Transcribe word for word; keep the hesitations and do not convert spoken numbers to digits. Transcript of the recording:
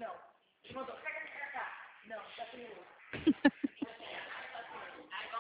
Não. Ele mandou, pega pra cá. Não, já tem outro.